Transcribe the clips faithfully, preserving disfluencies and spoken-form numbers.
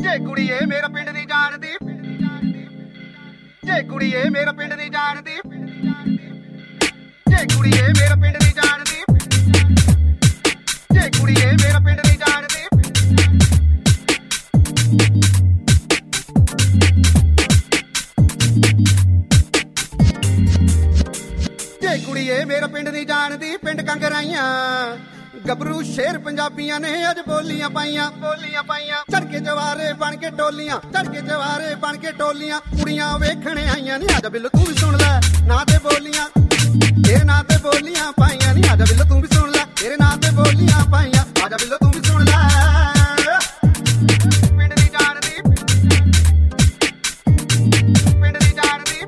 ਜੇ ਕੁੜੀਏ ਮੇਰਾ ਪਿੰਡ ਨਹੀਂ ਜਾਣਦੀ, ਜੇ ਕੁੜੀਏ ਮੇਰਾ ਪਿੰਡ ਨਹੀਂ ਜਾਣਦੀ, ਜੇ ਕੁੜੀਏ ਮੇਰਾ ਪਿੰਡ ਨਹੀਂ ਜਾਣਦੀ, ਜੇ ਕੁੜੀਏ ਮੇਰਾ ਪਿੰਡ ਨਹੀਂ ਜਾਣਦੀ। ਜੇ ਕੁੜੀਏ ਮੇਰਾ ਪਿੰਡ ਨਹੀਂ ਜਾਣਦੀ, ਪਿੰਡ ਕੰਗਰਾਈਆਂ ਗੱਭਰੂ ਸ਼ੇਰ ਪੰਜਾਬੀਆਂ ਨੇ ਅੱਜ ਬੋਲੀਆਂ ਪਾਈਆਂ, ਬੋਲੀਆਂ ਪਾਈਆਂ। ਝੜਕੇ ਜਵਾਰੇ ਬਣ ਕੇ ਟੋਲੀਆਂ, ਝੜਕੇ ਜਵਾਰੇ ਬਣ ਕੇ ਟੋਲੀਆਂ, ਕੁੜੀਆਂ ਵੇਖਣ ਆਈਆਂ ਨੀ। ਆਜਾ ਬਿੱਲ ਤੂੰ ਵੀ ਸੁਣ ਲੈ ਨਾ ਤੇ ਬੋਲੀਆਂ, ਤੇਰੇ ਨਾਂ ਤੇ ਬੋਲੀਆਂ ਪਾਈਆਂ ਨੀ। ਆਜਾ ਬਿੱਲ ਤੂੰ ਵੀ ਸੁਣ ਲੈ, ਤੇਰੇ ਨਾਂ ਤੇ ਬੋਲੀਆਂ ਪਾਈਆਂ। ਆਜਾ ਬਿੱਲ ਤੂੰ ਵੀ ਸੁਣ ਲੈ। ਪਿੰਡ ਦੀ ਜਾਣਦੀ, ਪਿੰਡ ਦੀ ਜਾਣਦੀ।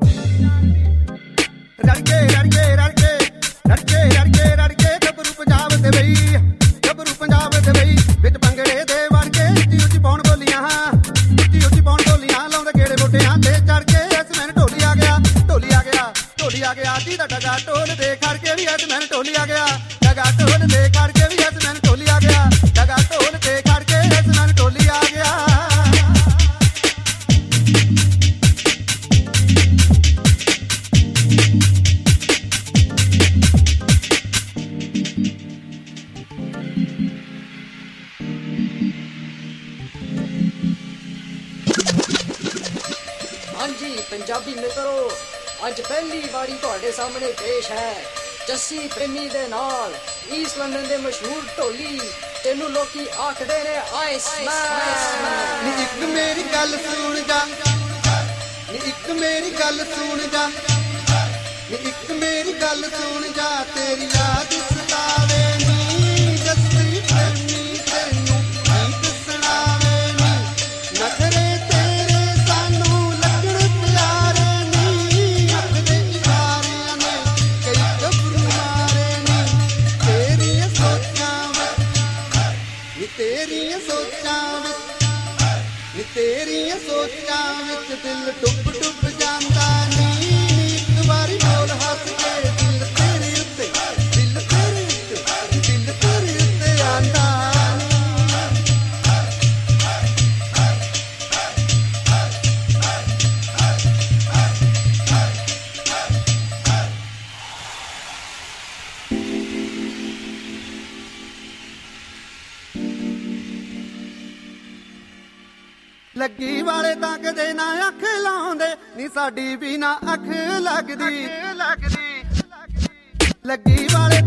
ਰੜਕੇ ਰੜਕੇ ਰੜਕੇ ਰੜਕੇ ਰੜਕੇ ਰੜਕੇ ਗੱਭਰੂ ਪੰਜਾਬ ਦੇ ਬਈ, ਗੱਭਰੂ ਪੰਜਾਬ ਦੇ ਬਈ ਵਿੱਚ ਭੰਗੜੇ ਦੇ ਵੜ ਕੇ ਉੱਚੀ ਉੱਚੀ ਪਾਉਣ ਬੋਲੀਆਂ, ਉੱਚੀ ਉੱਚੀ ਪਾਉਣ ਬੋਲੀਆਂ। ਲਾਉਂਦੇ ਗੇੜੇ ਮੋਟਿਆਂ ਤੇ ਚੜ ਕੇ ਇਸ ਮੈਨ ਢੋਲੀ ਆ ਗਿਆ, ਢੋਲੀ ਆ ਗਿਆ, ਢੋਲੀ ਆ ਗਿਆ। ਦੀ ਦਾ ਡਗਾ ਢੋਲ ਦੇ ਖੜ ਕੇ ਵੀ ਇਸ ਮੈਨ ਢੋਲੀ ਆ ਗਿਆ, ਡਗਾ ਢੋਲ ਦੇ ਖੜ ਕੇ ਵੀ ਇਸ ਮੈਨ ਢੋਲੀ ਆ ਗਿਆ, ਡਗਾ ਢੋਲ ਦੇ ਖੜ ਕੇ ਇਸ ਮੈਨ ਢੋਲੀ ਆ ਗਿਆ। ਹਾਂਜੀ ਪੰਜਾਬੀ ਮਿੱਤਰੋ, ਅੱਜ ਪਹਿਲੀ ਵਾਰੀ ਤੁਹਾਡੇ ਸਾਹਮਣੇ ਪੇਸ਼ ਹੈ ਜੱਸੀ ਪ੍ਰੇਮੀ ਦੇ ਨਾਲ ਈਸਟ ਲੰਡਨ ਦੇ ਮਸ਼ਹੂਰ ਢੋਲੀ, ਤੈਨੂੰ ਲੋਕੀ ਆਖਦੇ ਨੇ ਆਈਸਮੈਨ। ਨੀ ਇੱਕ ਮੇਰੀ ਗੱਲ ਸੁਣ ਜਾ, ਨੀ ਇੱਕ ਮੇਰੀ ਗੱਲ ਸੁਣ ਜਾ, ਨੀ ਇੱਕ ਮੇਰੀ ਗੱਲ ਸੁਣ ਜਾ। ਤੇਰੀ ਯਾਦ ਸਤਾਵੇ ਨੀ ਜੱਸੀ ਪ੍ਰੇਮੀ, ਤੈਨੂੰ ਨਹੀਂ ਦੱਸਣਾਵੇ ਨੀ। ਨਖਰੇ ਤੇਰੇ ਸਾਨੂੰ ਲੱਗਣ ਪਿਆਰੇ ਨੀ, ਅੱਖ ਦੇ ਇਸ਼ਾਰਿਆਂ ਨੇ ਕਈ ਗੱਭਰੂ ਮਾਰੇ ਨੀ। ਤੇਰੀਆਂ ਸੋਚਾਂ ਵਿੱਚ, ਨੀ ਤੇਰੀਆਂ ਸੋਚਾਂ ਵਿੱਚ, ਨੀ ਤੇਰੀਆਂ ਸੋਚਾਂ ਵਿੱਚ ਦਿਲ ਡੁੱਬ ਡੁੱਬ ਜਾਂਦਾ ਨੀ। ਇੱਕ ਵਾਰੀ ਬੋਲ ਹੱਸ ਕੇ ਦਿਲ ਤੇਰੇ ਉੱਤੇ, ਦਿਲ ਤੇਰੇ ਉੱਤੇ, ਦਿਲ ਤੇਰੇ ਉੱਤੇ ਆਂਦਾ ਨੀ। ਲੱਗੀ ਵਾਲੇ ਤਾਂ ਕਦੇ ਨਾ ਅੱਖ ਲਾਉਂਦੇ ਨੀ, ਸਾਡੀ ਵੀ ਨਾ ਅੱਖ ਲੱਗਦੀ, ਲੱਗਦੀ। ਲੱਗੀ ਵਾਲੇ